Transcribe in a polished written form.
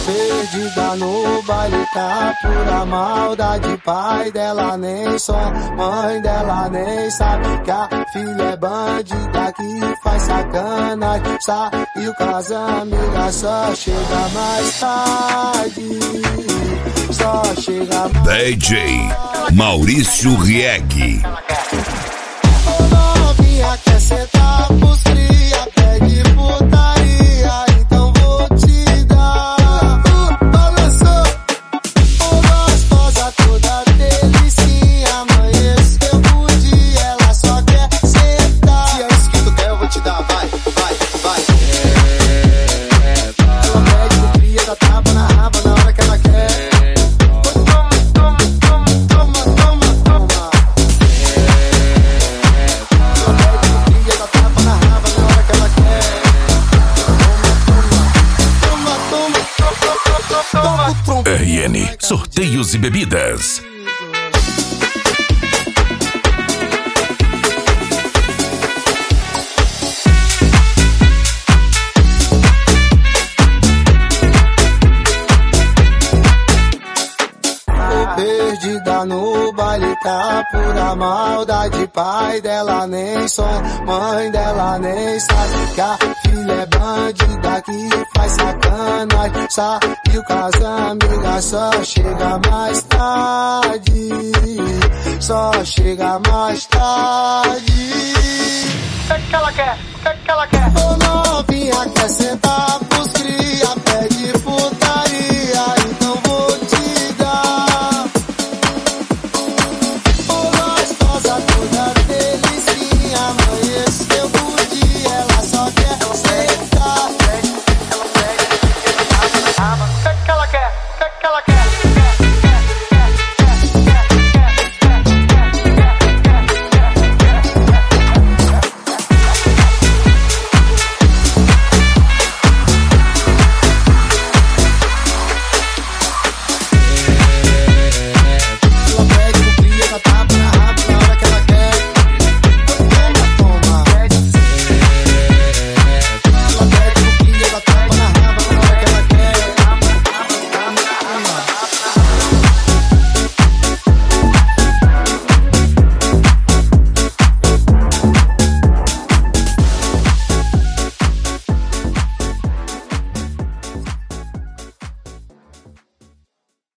Perdida no baile, tá pura maldade. Pai dela nem só, mãe dela nem sabe que a filha é bandida que faz sacanagem. Saiu com as amigas, só chega mais tarde. Só chega mais DJ Maurício Rieg. Ô novinha, quer sentar pros cria, pede putaria, então vou te dar. Balançou, ô gostosa toda delicinha, amanheceu o dia, ela só quer sentar. Se é isso que tu quer, eu vou te dar, vai, vai, vai. Ela pede pro cria, dá tapa na raba na hora que ela quer. RN Sorteios e Bebidas. Perdida no baile, tá pura maldade. Pai dela nem só, mãe dela nem sabe que a filha é bandida que faz sacanagem. Saiu com as amigas, só chega mais tarde. Só chega mais tarde. O que ela quer? O que ela quer? Ô novinha, quer sentar pros cria.